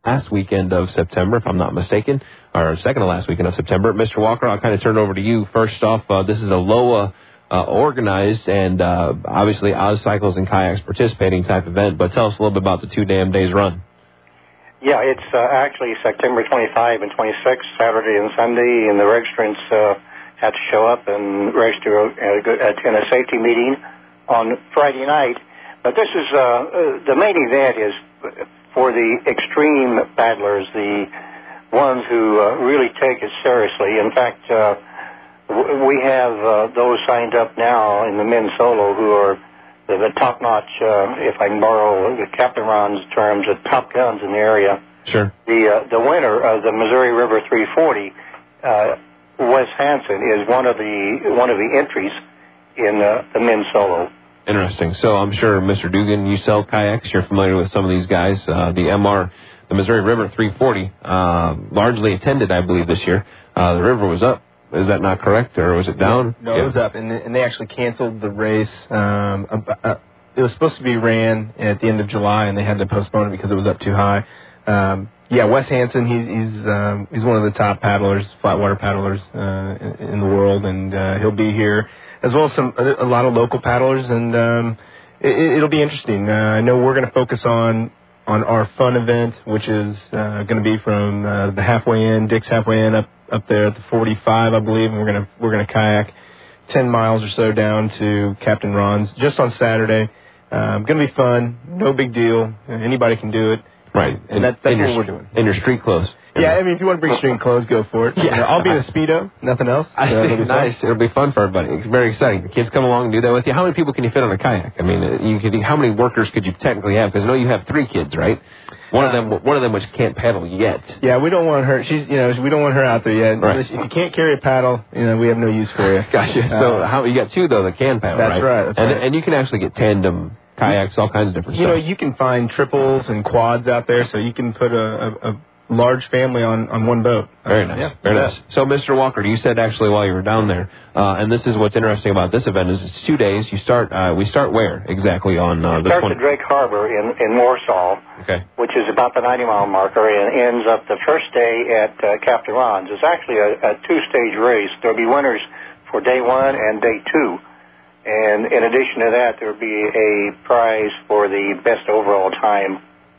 last weekend of September, if I'm not mistaken, or second to last weekend of September. Mr. Walker, I'll kind of turn it over to you. First off, this is a LOA organized and obviously Oz Cycles and Kayaks participating type event, but tell us a little bit about the 2 damn days run. Yeah, it's actually September 25 and 26, Saturday and Sunday, and the registrants had to show up and register attend a safety meeting on Friday night. But this is the main event is for the extreme paddlers, the ones who really take it seriously. In fact, we have those signed up now in the men's solo who are the top-notch, if I can borrow Captain Ron's terms, the top guns in the area. Sure. The winner of the Missouri River 340, Wes Hansen, is one of the entries in the men's solo. Interesting. So I'm sure, Mr. Dugan, you sell kayaks. You're familiar with some of these guys. The Missouri River 340, largely attended, I believe, this year. The river was up. Is that not correct, or was it down? No, it was up, and they actually canceled the race. It was supposed to be ran at the end of July, and they had to postpone it because it was up too high. Wes Hansen, he's one of the top paddlers, flatwater paddlers in the world, and he'll be here, as well as a lot of local paddlers, and it'll be interesting. I know we're going to focus on our fun event, which is going to be from the halfway in, Dick's halfway in, up there at the 45, I believe, and we're gonna kayak 10 miles or so down to Captain Ron's just on Saturday. Going to be fun, no big deal. Anybody can do it. Right. And that's what we're doing. In your street clothes. Yeah, I mean, if you want to bring street clothes, go for it. Yeah, I'll be in a Speedo, nothing else. Nice. It'll be fun for everybody. It's very exciting. The kids come along and do that with you. How many people can you fit on a kayak? I mean, how many workers could you technically have? Because I know you have 3 kids, right? One of them which can't paddle yet. Yeah, we don't want her. We don't want her out there yet. Right. If you can't carry a paddle, we have no use for you. Gotcha. So you got 2 though that can paddle, that's right? That's right. And you can actually get tandem kayaks, all kinds of different stuff. You can find triples and quads out there, so you can put a large family on one boat. Very nice. Very nice. So, Mr. Walker, you said actually while you were down there, and this is what's interesting about this event is it's 2 days. We start where exactly on the 20th? It starts at Drake Harbor in Warsaw, which is about the 90-mile marker, and ends up the first day at Captain Ron's. It's actually a 2-stage race. There'll be winners for day 1 and day 2. And in addition to that, there will be a prize for the best overall time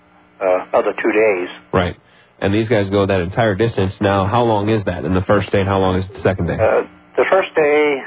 of the 2 days. Right. And these guys go that entire distance. Now, how long is that in the first day, and how long is the second day? The first day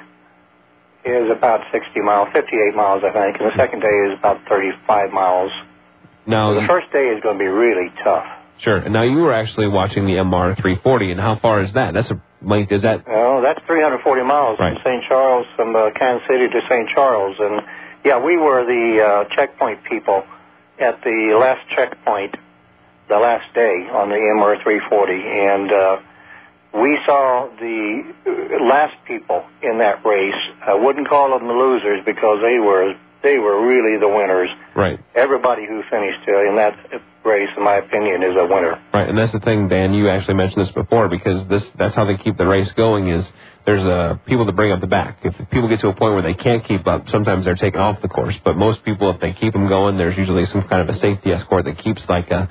is about 60 miles, 58 miles, I think, and the second day is about 35 miles. Now, the first day is going to be really tough. Sure. And now you were actually watching the MR 340, and how far is that? That's a length, is that? Oh, that's 340 miles from St. Charles, from Kansas City to St. Charles. And, yeah, we were the checkpoint people at the last checkpoint, the last day on the MR 340. And we saw the last people in that race. I wouldn't call them the losers because they were really the winners. Right. Everybody who finished in that race, in my opinion, is a winner. Right, and that's the thing, Dan, you actually mentioned this before, because that's how they keep the race going is there's people that bring up the back. If people get to a point where they can't keep up, sometimes they're taken off the course. But most people, if they keep them going, there's usually some kind of a safety escort that keeps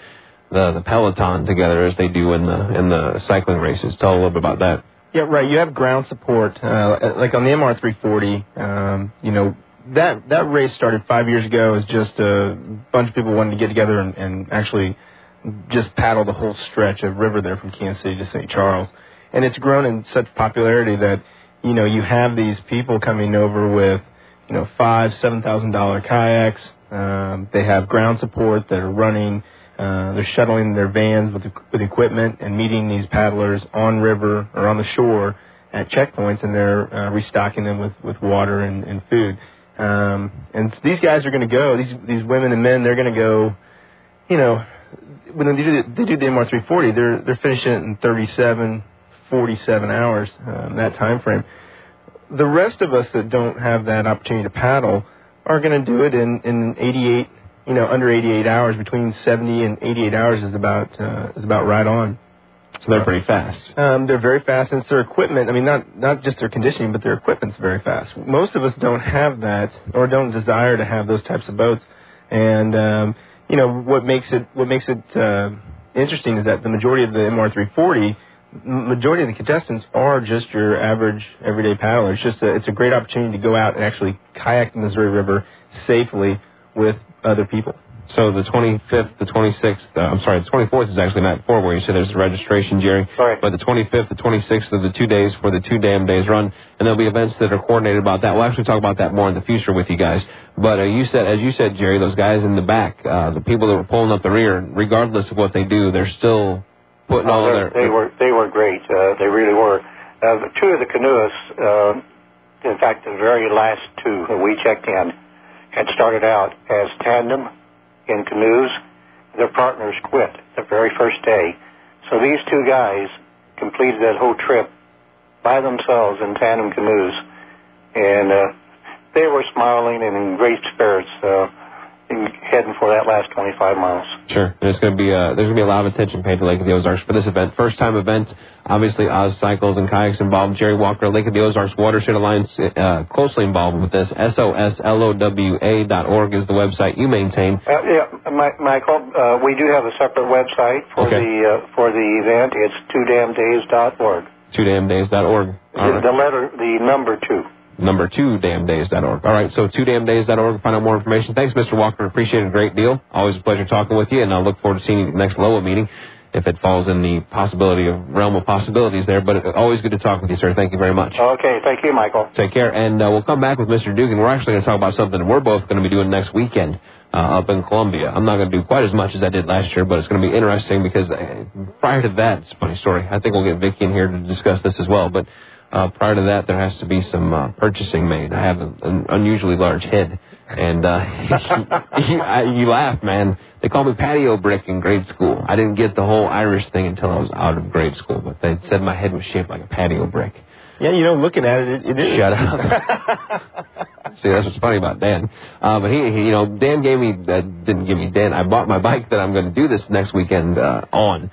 the peloton together as they do in the cycling races. Tell a little bit about that. Yeah, right. You have ground support, like on the MR 340. That race started 5 years ago as just a bunch of people wanting to get together and actually just paddle the whole stretch of river there from Kansas City to St. Charles. And it's grown in such popularity that, you have these people coming over with, $5,000-$7,000 kayaks. They have ground support that are running. They're shuttling their vans with equipment and meeting these paddlers on river or on the shore at checkpoints, and they're restocking them with water and food. And these guys are going to go, these women and men, they're going to go, when they do the MR 340, they're finishing it in 37, 47 hours, that time frame. The rest of us that don't have that opportunity to paddle are going to do it in 88, under 88 hours. Between 70 and 88 hours is about right on. So they're pretty fast. They're very fast, and it's their equipment. I mean, not just their conditioning, but their equipment's very fast. Most of us don't have that, or don't desire to have those types of boats. And what makes it interesting is that the majority of the MR340, majority of the contestants are just your average everyday paddler. It's a great opportunity to go out and actually kayak the Missouri River safely with other people. So the 25th, the 26th, the 24th is actually night before where you said there's a registration, Jerry. Right. But the 25th, the 26th are the 2 days for the 2 damn days run, and there'll be events that are coordinated about that. We'll actually talk about that more in the future with you guys. But as you said, Jerry, those guys in the back, the people that were pulling up the rear, regardless of what they do, they're still putting all their... They were great. They really were. Two of the canoeists, in fact, the very last two that we checked in, had started out as tandem in canoes. Their partners quit the very first day. So these two guys completed that whole trip by themselves in tandem canoes. And they were smiling and in great spirits heading for that last 25 miles. Sure. There's going to be a lot of attention paid to Lake of the Ozarks for this event. First time event, obviously Oz Cycles and Kayaks involved. Jerry Walker, Lake of the Ozarks Watershed Alliance, closely involved with this. SOSLOWA.org is the website you maintain. Michael, we do have a separate website for the event. It's twodamndays.org. Twodamndays.org. The number 2. Number 2damndays.org. All right, so twodamndays.org to find out more information. Thanks, Mr. Walker. Appreciate it a great deal. Always a pleasure talking with you, and I look forward to seeing you at the next LOA meeting if it falls in the realm of possibilities there. But always good to talk with you, sir. Thank you very much. Okay, thank you, Michael. Take care, and we'll come back with Mr. Dugan. We're actually going to talk about something we're both going to be doing next weekend up in Columbia. I'm not going to do quite as much as I did last year, but it's going to be interesting because prior to that, it's a funny story. I think we'll get Vicki in here to discuss this as well, but prior to that, there has to be some purchasing made. I have an unusually large head, and you laugh, man. They call me patio brick in grade school. I didn't get the whole Irish thing until I was out of grade school, but they said my head was shaped like a patio brick. Yeah, looking at it, it is. Shut up. See, that's what's funny about Dan. But Dan gave me, didn't give me Dan. I bought my bike that I'm going to do this next weekend from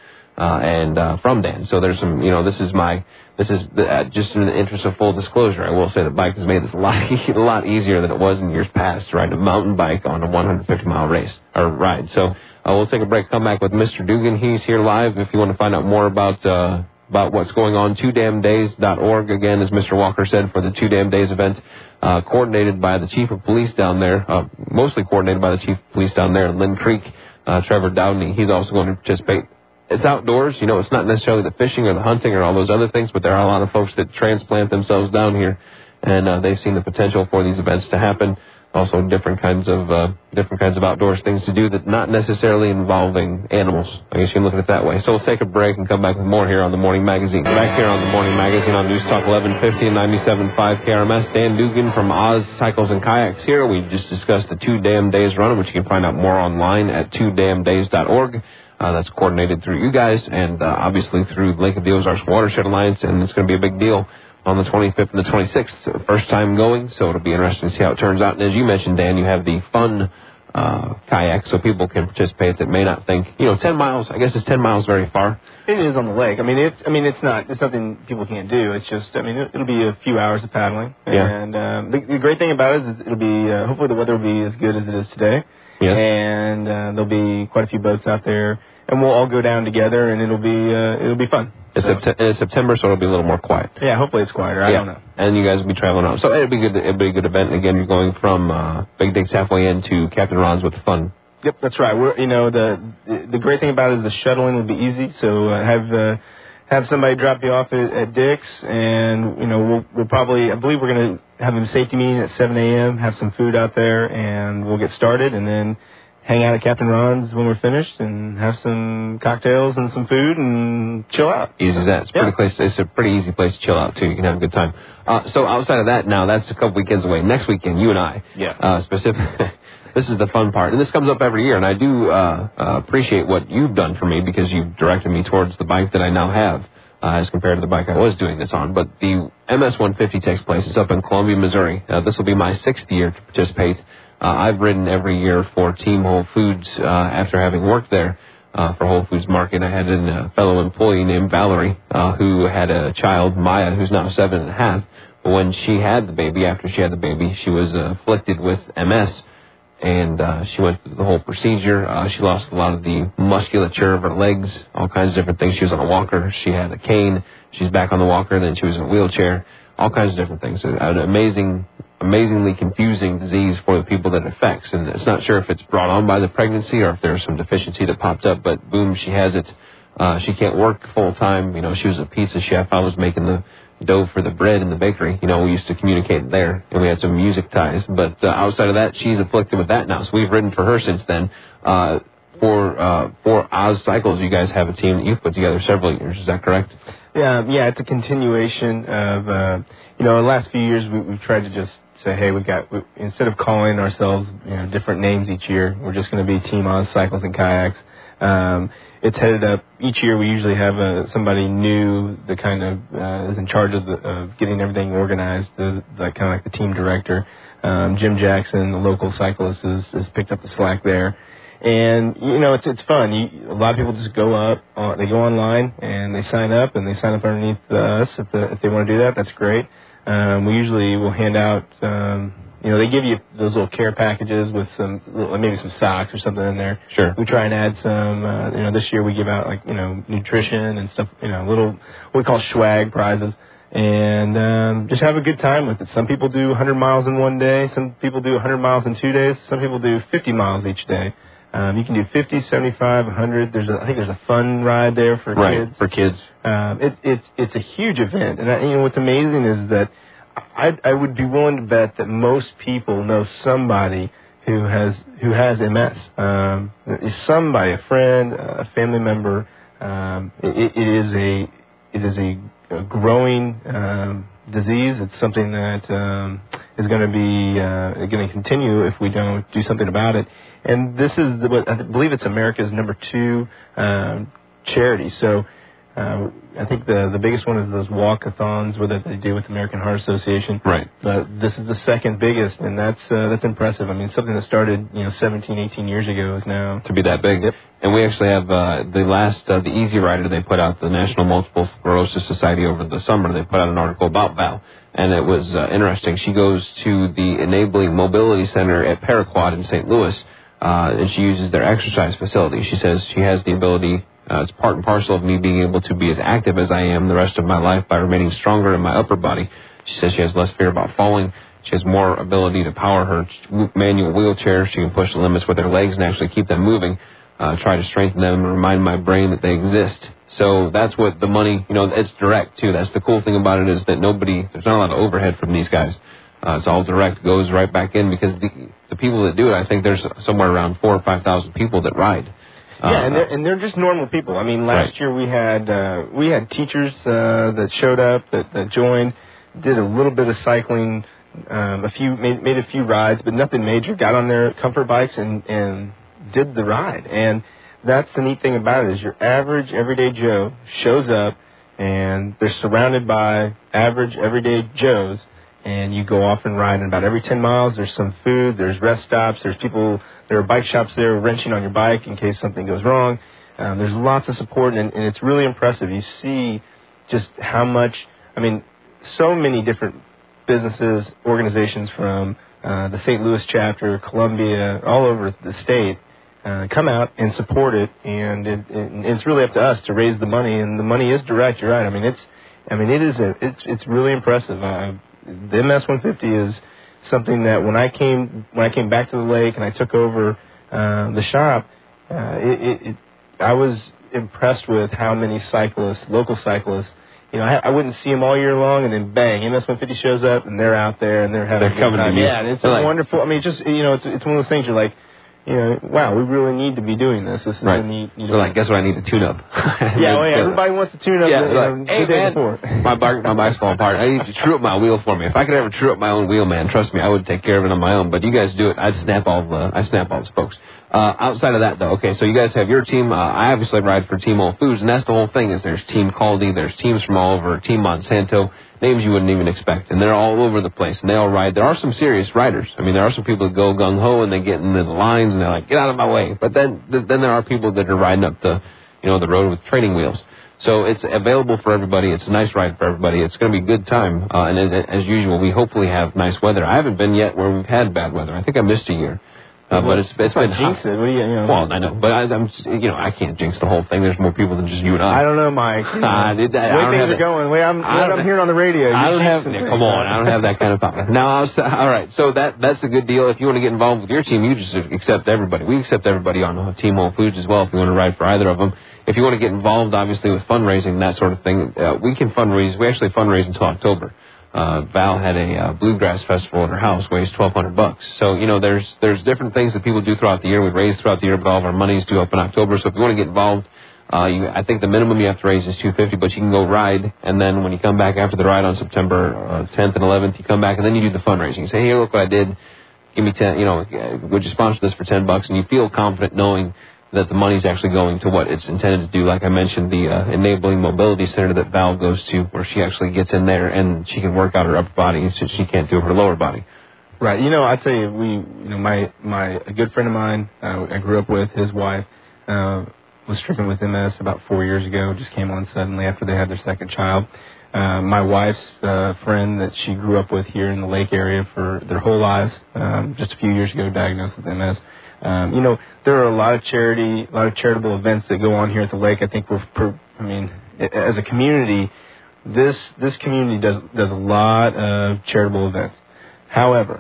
Dan. So there's some, this is just in the interest of full disclosure. I will say the bike has made this a lot easier than it was in years past to ride a mountain bike on a 150-mile race or ride. So we'll take a break, come back with Mr. Dugan. He's here live if you want to find out more about what's going on. twodamndays.org, again, as Mr. Walker said, for the 2 Damn Days event, coordinated by the Chief of Police down there, mostly coordinated by the Chief of Police down there in Lynn Creek, Trevor Downey. He's also going to participate. It's outdoors, it's not necessarily the fishing or the hunting or all those other things, but there are a lot of folks that transplant themselves down here, and they've seen the potential for these events to happen. Also, different kinds of outdoors things to do that not necessarily involving animals. I guess you can look at it that way. So we'll take a break and come back with more here on the Morning Magazine. Back here on the Morning Magazine on News Talk 1150 and 97.5 KRMS. Dan Dugan from Oz Cycles and Kayaks here. We just discussed the 2 Damn Days run, which you can find out more online at twodamndays.org. That's coordinated through you guys and obviously through Lake of the Ozarks Watershed Alliance, and it's going to be a big deal on the 25th and the 26th. First time going, so it'll be interesting to see how it turns out. And as you mentioned, Dan, you have the fun kayak, so people can participate that may not think, 10 miles, I guess is 10 miles very far? It is on the lake. It's nothing people can't do. It's just, it'll be a few hours of paddling. Yeah. And the great thing about it is it'll be, hopefully the weather will be as good as it is today. Yes. And there'll be quite a few boats out there, and we'll all go down together, and it'll be fun. It's September, so it'll be a little more quiet. Yeah, hopefully it's quieter. I don't know. And you guys will be traveling out, so it'll be good. It'll be a good event. Again, you're going from Big Dick's halfway into Captain Ron's with the fun. Yep, that's right. We're the great thing about it is the shuttling will be easy. So have somebody drop you off at Dick's, and we'll probably, I believe we're going to have a safety meeting at 7 a.m. Have some food out there, and we'll get started, and then hang out at Captain Ron's when we're finished, and have some cocktails and some food, and chill out. Easy as that. It's a pretty easy place to chill out too. You can have a good time. So outside of that, now that's a couple weekends away. Next weekend, you and I, specifically. This is the fun part, and this comes up every year, and I do appreciate what you've done for me because you've directed me towards the bike that I now have as compared to the bike I was doing this on. But the MS-150 takes place. It's up in Columbia, Missouri. This will be my 6th year to participate. I've ridden every year for Team Whole Foods after having worked there for Whole Foods Market. I had a fellow employee named Valerie who had a child, Maya, who's now 7.5. When she had the baby, after she had the baby, she was afflicted with MS. and she went through the whole procedure. She lost a lot of the musculature of her legs, all kinds of different things. She was on a walker. She had a cane. She's back on the walker. Then she was in a wheelchair. All kinds of different things. An amazingly confusing disease for the people that it affects. And it's not sure if it's brought on by the pregnancy or if there's some deficiency that popped up, but boom, she has it. She can't work full time. You know, she was a pizza chef. I was making the dough for the bread in the bakery. You know, we used to communicate there, and we had some music ties. But outside of that, she's afflicted with that now. So we've ridden for her since then. For Oz Cycles, you guys have a team that you've put together several years. Is that correct? Yeah, it's a continuation of, the last few years we've tried to just say, hey, instead of calling ourselves, different names each year, we're just going to be Team Oz Cycles and Kayaks. It's headed up, each year we usually have somebody new that kind of is in charge of getting everything organized, kind of like the team director. Jim Jackson, the local cyclist, has picked up the slack there. And, it's fun. A lot of people just go up, they go online, and they sign up underneath us if they want to do that. That's great. We usually will hand out, they give you those little care packages with maybe some socks or something in there. Sure. We try and add some, this year we give out, nutrition and stuff, little, what we call swag prizes. And just have a good time with it. Some people do 100 miles in one day. Some people do 100 miles in 2 days. Some people do 50 miles each day. You can do 50, 75, 100. I think there's a fun ride there for kids. For kids. It's a huge event, and what's amazing is that I would be willing to bet that most people know somebody who has MS. Somebody, a friend, a family member. It is a growing disease. It's something that is going to be going to continue if we don't do something about it. And this is I believe it's America's number 2 charity. So I think the biggest one is those walkathons that they do with the American Heart Association. Right. But this is the second biggest, and that's impressive. I mean, something that started 17, 18 years ago is now to be that big. Yep. And we actually have the Easy Rider they put out, the National Multiple Sclerosis Society over the summer. They put out an article about Val, and it was interesting. She goes to the Enabling Mobility Center at Paraquat in St. Louis, and she uses their exercise facility. She says she has the ability. It's part and parcel of me being able to be as active as I am the rest of my life by remaining stronger in my upper body. She says she has less fear about falling. She has more ability to power her manual wheelchair. She can push the limits with her legs and actually keep them moving, try to strengthen them and remind my brain that they exist. So that's what the money, it's direct too. That's the cool thing about it is that there's not a lot of overhead from these guys. It's all direct, goes right back in because the people that do it, I think there's somewhere around 4,000 or 5,000 people that ride. Yeah, and they're just normal people. I mean, last year we had teachers that showed up that joined, did a little bit of cycling, made a few rides, but nothing major. Got on their comfort bikes and did the ride. And that's the neat thing about it is your average everyday Joe shows up and they're surrounded by average everyday Joes. And you go off and ride, and about every 10 miles, there's some food, there's rest stops, there are bike shops there wrenching on your bike in case something goes wrong. There's lots of support, and it's really impressive. You see just how much, so many different businesses, organizations from the St. Louis chapter, Columbia, all over the state, come out and support it, and it's really up to us to raise the money, and the money is direct, you're right. It's really impressive. The MS-150 is something that when I came back to the lake and I took over the shop, I was impressed with how many cyclists, local cyclists, I wouldn't see them all year long, and then bang, MS-150 shows up and they're out there and they're having a good time. Yeah, and it's wonderful. It's one of those things you're like, wow, we really need to be doing this. This is a neat. They're like, guess what? I need to tune up. Everybody wants to tune up. Yeah, hey man, my bike's falling apart. I need to true up my wheel for me. If I could ever true up my own wheel, man, trust me, I would take care of it on my own. But you guys do it. I snap all the spokes. Outside of that, though, okay, so you guys have your team. I obviously ride for Team Whole Foods, and that's the whole thing. Is there's Team Caldi, there's teams from all over, Team Monsanto. Names you wouldn't even expect, and they're all over the place, and they all ride. There are some serious riders. There are some people that go gung-ho, and they get into the lines, and they're like, get out of my way. But then there are people that are riding up the road with training wheels. So it's available for everybody. It's a nice ride for everybody. It's going to be a good time, and as usual, we hopefully have nice weather. I haven't been yet where we've had bad weather. I think I missed a year. But it's been jinx it. What do you know? Well, I know, but I can't jinx the whole thing. There's more people than just you and I. I don't know, Mike. The way things are going, I'm hearing on the radio. I don't have. Come on, I don't have that kind of power. Now, all right. So that's a good deal. If you want to get involved with your team, you just accept everybody. We accept everybody on Team Whole Foods as well. If you want to ride for either of them. If you want to get involved, obviously, with fundraising, that sort of thing, we can fundraise. We actually fundraise until October. Val had a bluegrass festival at her house, weighs $1,200. So, there's different things that people do throughout the year. We raise throughout the year, but all of our money is due up in October. So if you want to get involved, I think the minimum you have to raise is $250, but you can go ride, and then when you come back after the ride on September 10th and 11th, you come back, and then you do the fundraising. You say, hey, look what I did. Give me 10, would you sponsor this for $10? And you feel confident knowing that the money's actually going to what it's intended to do. Like I mentioned, the Enabling Mobility Center that Val goes to, where she actually gets in there and she can work out her upper body since she can't do her lower body. Right. I tell you, a good friend of mine, I grew up with, his wife, was stricken with MS about 4 years ago. Just came on suddenly after they had their second child. My wife's friend that she grew up with here in the Lake area for their whole lives, just a few years ago, diagnosed with MS. There are a lot of charitable events that go on here at the lake. I think as a community, this community does a lot of charitable events. However,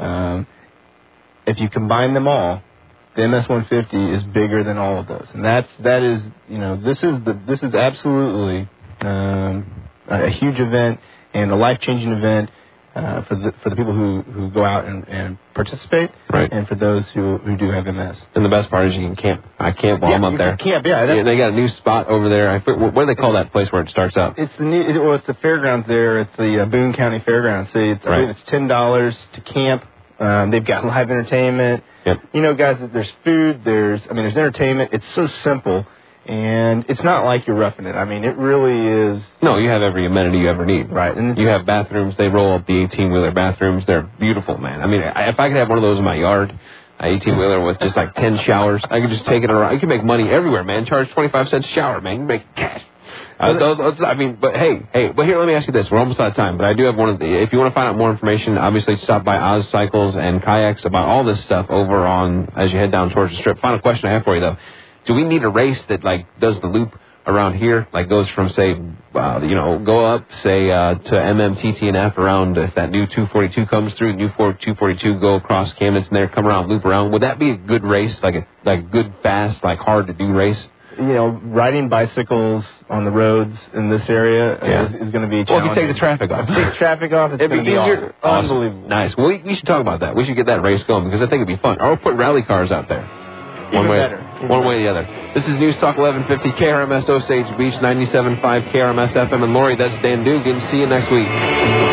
if you combine them all, the MS 150 is bigger than all of those, and this is absolutely a huge event and a life-changing event. For the people who go out and participate, right, and for those who do have MS. And the best part is you can camp. I camp while I'm up there. Camp, They got a new spot over there. What do they call that place where it starts out? It's it's the fairgrounds there. It's the Boone County Fairgrounds. So I believe it's $10 to camp. They've got live entertainment. Yep. Guys, there's food. There's entertainment. It's so simple. And it's not like you're roughing it. It really is. No, you have every amenity you ever need. Right. And you have bathrooms. They roll up the 18-wheeler bathrooms. They're beautiful, man. If I could have one of those in my yard, an 18-wheeler with just like 10 showers, I could just take it around. You can make money everywhere, man. Charge 25 cents a shower, man. You can make cash. But here, let me ask you this. We're almost out of time, but I do have if you want to find out more information, obviously stop by Oz Cycles and Kayaks about all this stuff over on, as you head down towards the strip. Final question I have for you, though. Do we need a race that, does the loop around here, goes from, say, go up, say, to MMTTNF around, if that new 242 comes through, new 242, go across Camden there, come around, loop around. Would that be a good race, a good, fast, hard-to-do race? Riding bicycles on the roads in this area is going to be challenging. Well, if you take the traffic off. It's going to be awesome. Unbelievable. Nice. Well, we should talk about that. We should get that race going because I think it'd be fun. Or we'll put rally cars out there. One way or the other. This is News Talk 1150 KRMS Osage Beach 97.5 KRMS FM. And Lori, that's Dan Dugan. See you next week.